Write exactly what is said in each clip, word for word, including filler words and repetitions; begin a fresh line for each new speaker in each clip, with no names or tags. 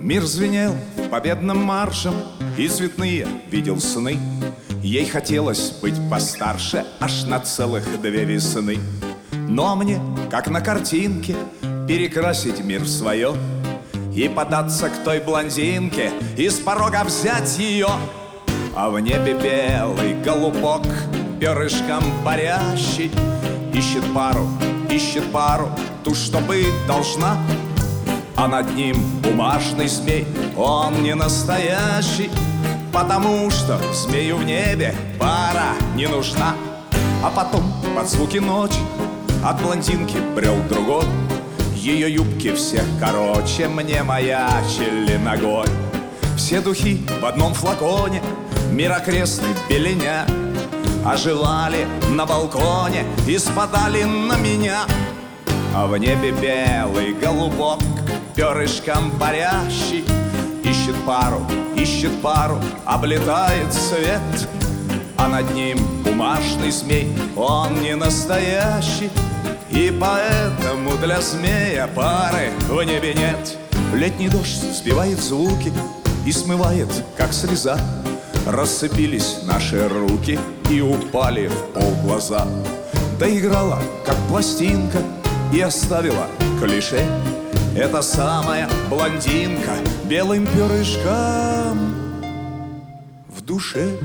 Мир звенел победным маршем, и цветные видел сны. Ей хотелось быть постарше аж на целых две весны. Но мне, как на картинке, перекрасить мир в свое и податься к той блондинке, и с порога взять ее. А в небе белый голубок, перышком парящий, ищет пару, ищет пару, ту, что быть должна. А над ним бумажный змей, он не настоящий, потому что змею в небе пара не нужна. А потом под звуки ночи от блондинки брел другой. Ее юбки все короче мне маячили ногой. Все духи в одном флаконе, мир окрестный беленя, оживали на балконе и спадали на меня. А в небе белый голубок, перышком парящий, ищет пару, ищет пару, облетает свет. А над ним бумажный змей, он не настоящий, и поэтому для змея пары в небе нет. Летний дождь сбивает звуки и смывает, как слеза. Рассыпились наши руки и упали в пол глаза. Доиграла, как пластинка, и оставила клише. Это самая блондинка белым перышком в душе.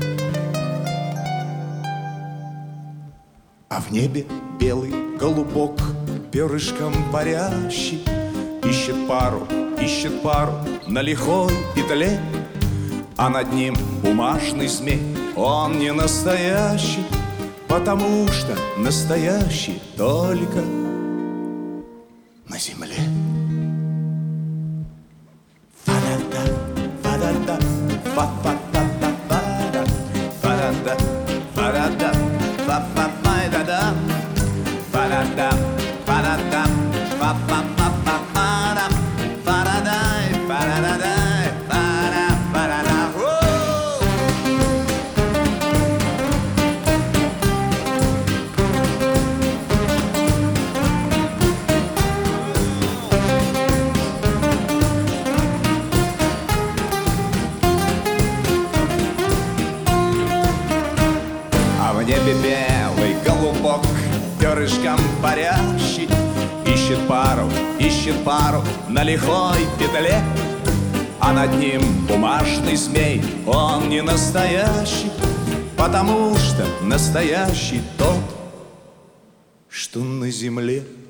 А в небе белый голубок, перышком парящий, ищет пару, ищет пару на лихой петле. А над ним бумажный змей, он не настоящий, потому что настоящий только на земле. Фа-да-да, фа-да-да, фа-фа-фа-фа-фа-да, фа-да-да, фа-да-да, фа-фа-фа-да-да, фа-да-да, фа-да-да, фа-фа-фа-фа-фа-да, фа-да-дай, фа-да-да-дай, фа-да-фа-да-да. В небе белый голубок, перышком парящий, ищет пару, ищет пару на лихой петле. А над ним бумажный змей, он не настоящий, потому что настоящий тот, что на земле.